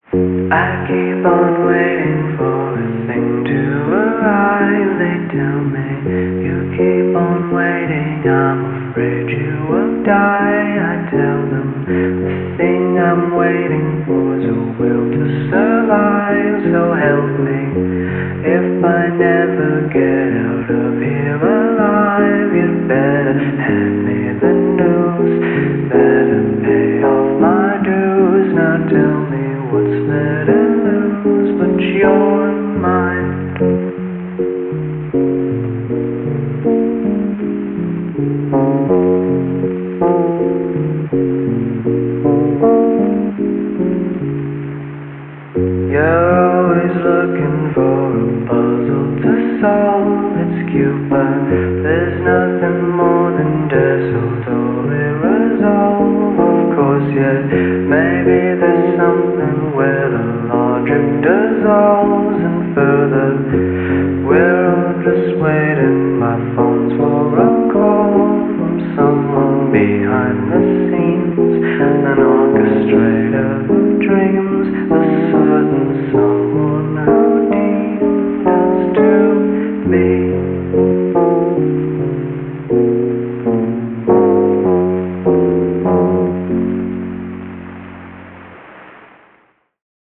I keep on waiting for a thing to arrive. They tell me you keep on waiting, I'm afraid you will die. I tell them the thing I'm waiting for is a will to survive. So help me if I never get out of here alive. You'd better hand me the news, better pay off my dues. Now tell me what's there to lose but your mind. You're always looking for a puzzle to solve. It's cute, but there's nothing more than dazzled or irresolved. Of course, yeah, maybe there's something where the logic dissolves. And further, we're all just waiting. My phone's for a call from someone behind the scenes, an orchestrator of dreams.